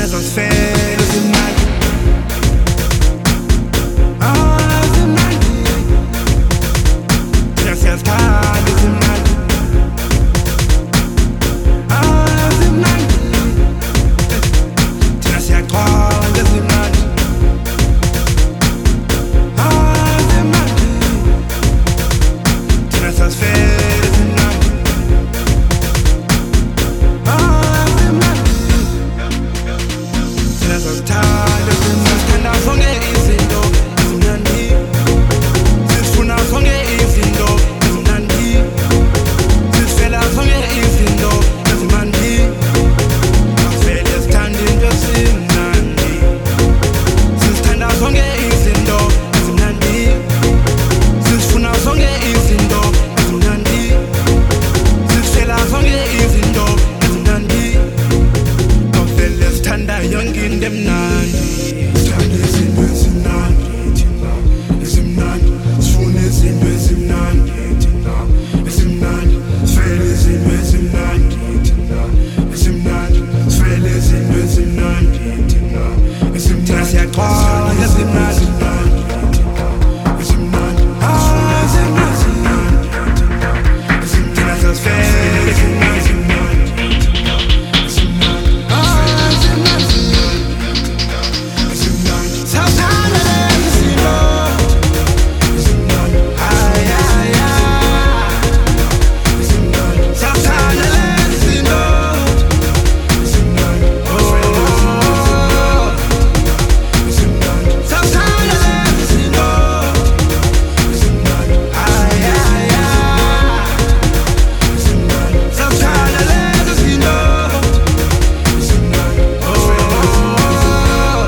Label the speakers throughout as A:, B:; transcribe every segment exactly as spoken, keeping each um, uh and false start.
A: sifele simnandi. Ah, simnandi. Thina siyazithanda simnandi. Ah, simnandi. Thina siyaqonda simnandi. Ah, simnandi. Thina sifele simnandi. Ah, simnandi. Thina siyazithanda sisithanda sonke izinto ezimnandi. Sifuna sonke izinto ezimnandi. Sifela sonke izinto ezimnandi. Asivele sithanda into ezimnandi. Sisithanda sonke izinto ezimnandi. Sifuna sonke izinto ezimnandi. Sifela sonke izinto ezimnandi. Asivele sithanda yonke into emnandi. Sithanda izinto ezimnandi thina, ezimnandi. Sifuna izinto ezimnandi thina, ezimnandi. Sifele izinto ezimnandi thina, ezimnandi. Sifele izinto ezimnandi thina, ezimnandi. Thina siyaqonda ezimnandi. Ezimnandi. Ah, ezimnandi. Thina siyazifela ezimnandi. Ah, ezimnandi. Siyazithanda lezi zinto. Ay, ay, ay. Siyazithanda lezi zinto. Oh, oh, oh. Siyazithanda lezi zinto. Ay, ay, ay. Siyazithanda lezi zinto. Oh, oh, oh.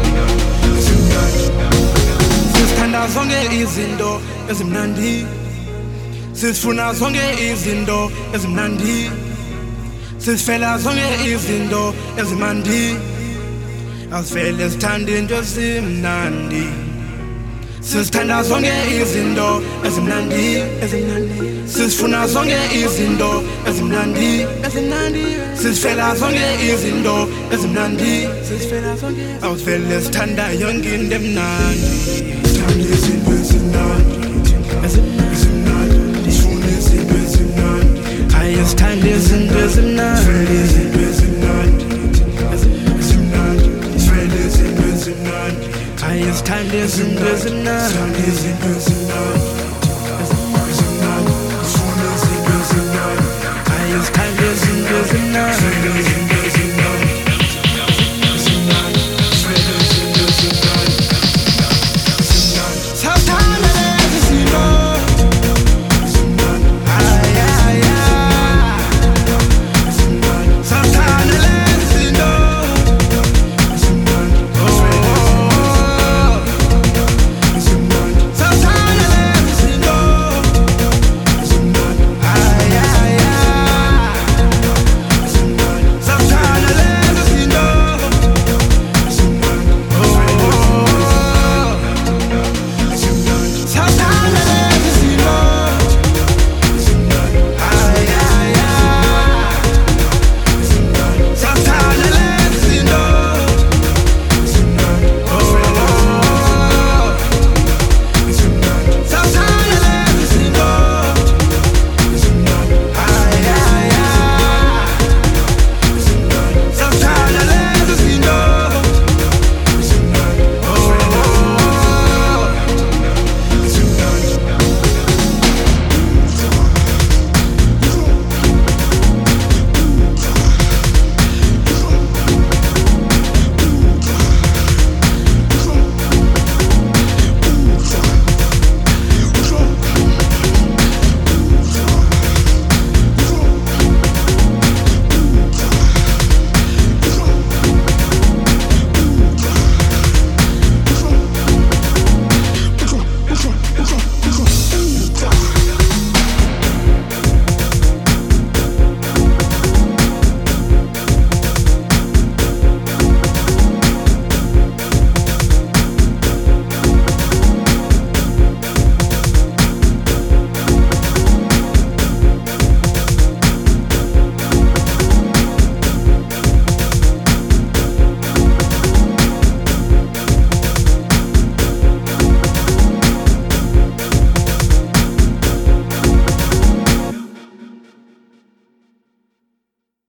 A: Sisithanda zonke izinto ezimnandi. Sifuna zonke izinto ezimnandi. Sifela zonke izinto ezimnandi. Asivele sithanda into ezimnandi. Sisithanda zonke izinto ezimnandi, ezimnandi. Sifuna zonke izinto ezimnandi, ezimnandi. Sifela zonke izinto ezimnandi. Sifela zonke. Asivele sithanda yonke into emnandi. Sithanda izinto ezimnandi, ezimnandi. Sifuna izinto ezimnandi. Aye, sithanda izinto ezimnandi. Sifela izinto ezimnandi, ezimnandi. Sifela izinto ezimnandi. Aye, sithanda izinto ezimnandi. Sithanda izinto ezimnandi.